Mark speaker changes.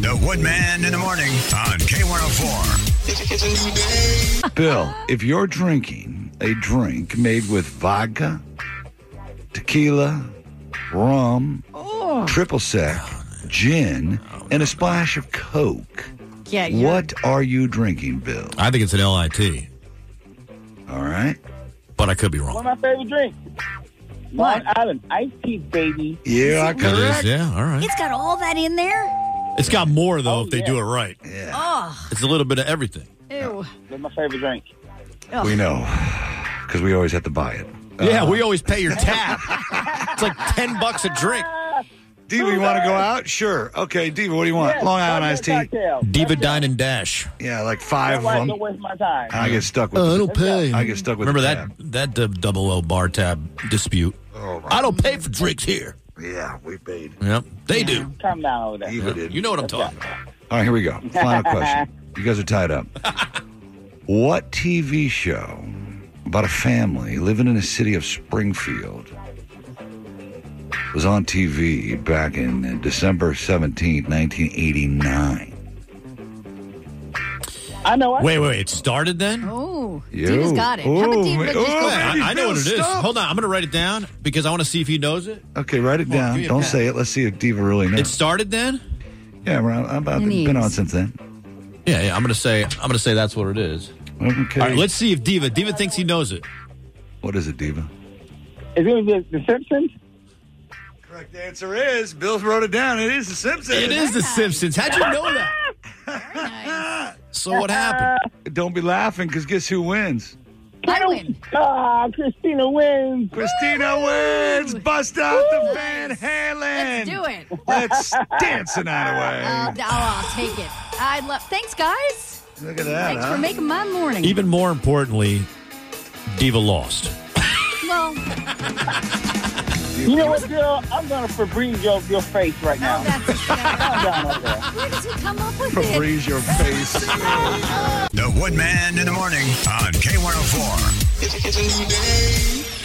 Speaker 1: The Woodman in the morning on K104. It's a new day.
Speaker 2: Bill, if you're drinking a drink made with vodka, tequila, rum, triple sec, gin, and a splash of Coke, what are you drinking, Bill?
Speaker 3: I think it's an LIT.
Speaker 2: All right.
Speaker 3: But I could be wrong.
Speaker 4: One of my favorite drinks. Long Island iced tea, baby.
Speaker 2: Yeah, I
Speaker 3: It
Speaker 2: could.
Speaker 3: is, yeah, all right.
Speaker 5: It's got all that in there?
Speaker 3: It's got more, though, if they
Speaker 4: yeah.
Speaker 3: do it right.
Speaker 2: Yeah,
Speaker 5: Oh,
Speaker 3: It's a little bit of everything.
Speaker 5: ew.
Speaker 4: That's my favorite drink.
Speaker 2: we know, because we always have to buy it.
Speaker 3: Yeah, we always pay your tab. It's like $10 a drink.
Speaker 2: Diva, you want to go out? Sure. Okay, Diva, what do you want?
Speaker 4: Yeah,
Speaker 2: Long Island iced tea?
Speaker 4: cocktail.
Speaker 3: Diva Dine and Dash.
Speaker 2: Yeah, like 5 of
Speaker 4: Why
Speaker 2: them.
Speaker 4: don't waste my time?
Speaker 2: I get stuck with
Speaker 3: I
Speaker 2: the,
Speaker 3: don't pay.
Speaker 2: I get stuck with
Speaker 3: Remember
Speaker 2: the
Speaker 3: that
Speaker 2: tab.
Speaker 3: double O bar tab dispute?
Speaker 2: Oh, my.
Speaker 3: I don't pay for drinks here.
Speaker 2: Yeah, we paid.
Speaker 3: Yep, they do.
Speaker 4: Calm down over there.
Speaker 2: Diva did.
Speaker 3: You know what I'm talking about.
Speaker 2: All right, here we go. Final question. You guys are tied up. What TV show about a family living in the city of Springfield was on TV back in December 17th, 1989?
Speaker 4: I know.
Speaker 3: Wait, it started then?
Speaker 5: Oh,
Speaker 2: You.
Speaker 5: Diva's got it. How about
Speaker 2: Oh,
Speaker 5: Diva
Speaker 2: man.
Speaker 5: just
Speaker 2: Oh,
Speaker 5: go
Speaker 2: man.
Speaker 3: I know what it is.
Speaker 2: Stop.
Speaker 3: Hold on, I'm going to write it down because I want to see if he knows it.
Speaker 2: Okay, write it
Speaker 3: Come on,
Speaker 2: down.
Speaker 3: give me a
Speaker 2: Don't
Speaker 3: pen.
Speaker 2: say it. Let's see if Diva really knows.
Speaker 3: It started then?
Speaker 2: Yeah, I'm been on since then.
Speaker 3: Yeah, I'm going to say that's what it is.
Speaker 2: Okay.
Speaker 3: All right, let's see if Diva thinks he knows it.
Speaker 2: What is it, Diva?
Speaker 4: Is it The Simpsons?
Speaker 2: Correct answer is, Bill wrote it down. It is The Simpsons.
Speaker 3: It is The Simpsons. How'd you know that?
Speaker 5: Very nice.
Speaker 3: So what happened?
Speaker 2: Don't be laughing, because guess who wins?
Speaker 5: I win.
Speaker 4: Christina wins.
Speaker 2: Christina wins. Bust out the Van Halen.
Speaker 5: Let's do it.
Speaker 2: Let's dance the night away.
Speaker 5: I'll take it. Thanks, guys.
Speaker 2: Look at that.
Speaker 5: Thanks
Speaker 2: huh?
Speaker 5: for making my morning.
Speaker 3: Even more importantly, Diva lost.
Speaker 5: Well,
Speaker 4: You know what, girl? I'm going to Febreze your face right now.
Speaker 5: that's
Speaker 4: Calm down over there.
Speaker 5: where does he come up with it?
Speaker 2: Freeze your face.
Speaker 1: The Woodman in the morning on K104. It's a new day.